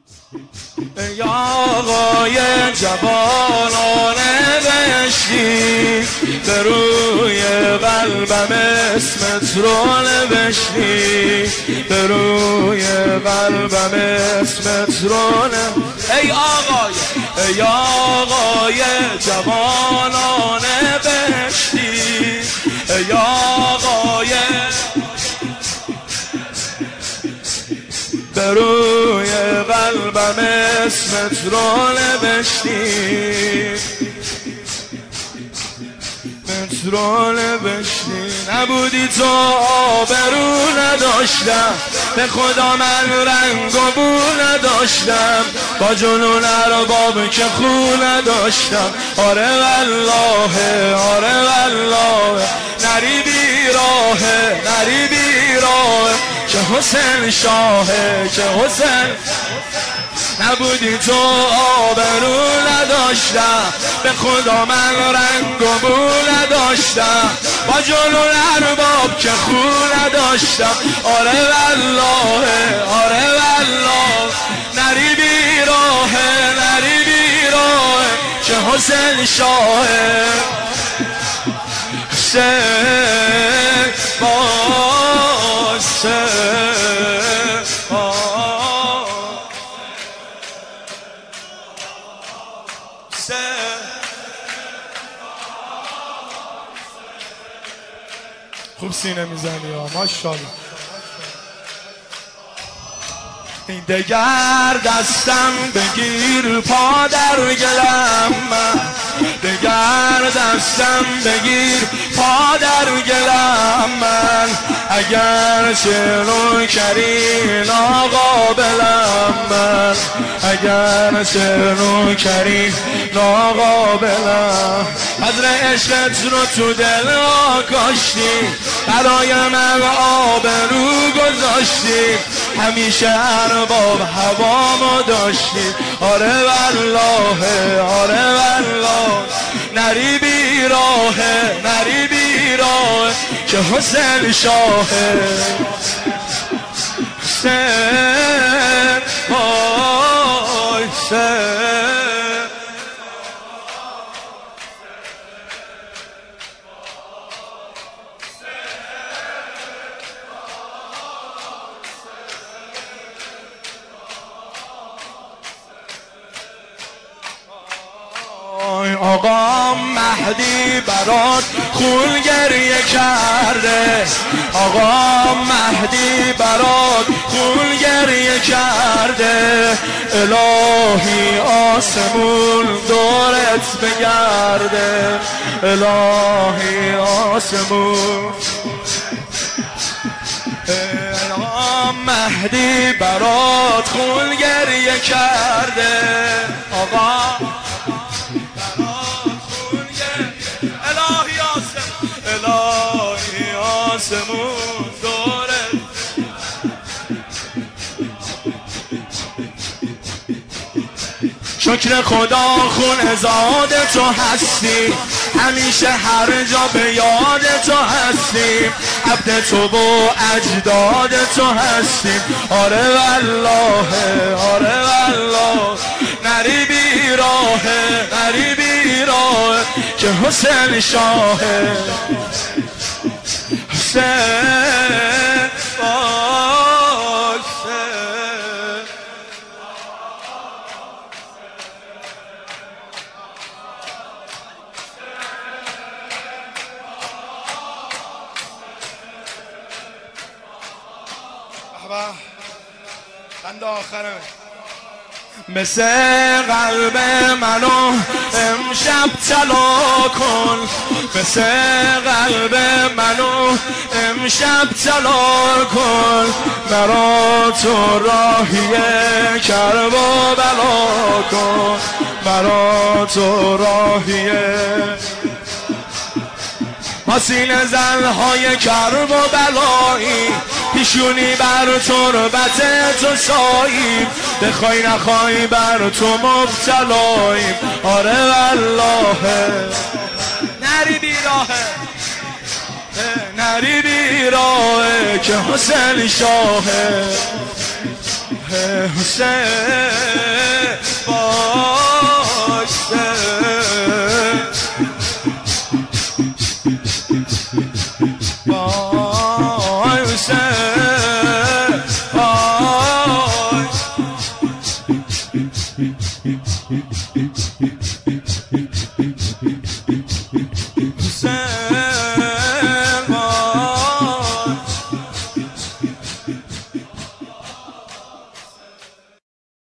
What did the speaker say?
ای آقای جوانان بهشتی، به روی قلبم اسمت رو نوشتی، به روی قلبم اسمت رو ای آقای جوانان بهشتی، ای آقای به روی قلبم اسمت رو نوشتی، اسمت رو نوشتی. نبودی تو آبرو نداشتم، به خدا من رنگ و بو نداشتم، با جنون ارباب که خو نداشتم. آره والله، آره والله، نری بیراهه، نری بیراهه، که حسین شاهه، که حسین. نبودی تو آبرو نداشتم، به خدا من رنگ و بو نداشتم، با جنون ارباب که خو نداشتم. آره والله، آره والله، نری بیراهه، نری بیراهه، که حسین شاهه. حسین باشه خوب سینه میزنی ها، ماشاءالله. این دگر دستم بگیر پا در گلم من، دگر دستم بگیر پا در گلم من، اگر چه نوکری ناقابلم من، اگر چه نوکری ناقابلم. بذر عشقت رو تو دل آکاشتی، برای من آبرو گذاشتی، همیشه ارباب هوامو داشتی. آره والله، آره والله، نری بیراهه، نری بیراهه، که حسین شاهه. حسین وایسه آقا مهدی برات خون گریه کرده، آقا مهدی برات خون گریه کرده، الهی آسمون دورت بگرده، الهی آسمون. آقا مهدی برات خون گریه کرده، آقا الهی آسمون دوره. شکر خدا خون زاد تو هستی، همیشه هر جا به یاد تو هستیم، عبد تو و اجداد تو هستیم. آره والله، آره والله، نری بیراهه، نری بیراهه، که حسین شاهه. حسین باشه بند آخرمه. مثل قلب منو امشب طلا کن، مثل قلب منو امشب طلا کن، مرا تو راهی کرب و بلا کن، مرا تو راهی ما سینه زنهای کرب و بلایی، پیشونی بر تربت تو ساییم، بخوای نخوای بر تو مبتلاییم. آره والله، نری بیراهه، نری بیراهه، که حسین شاهه. حسین با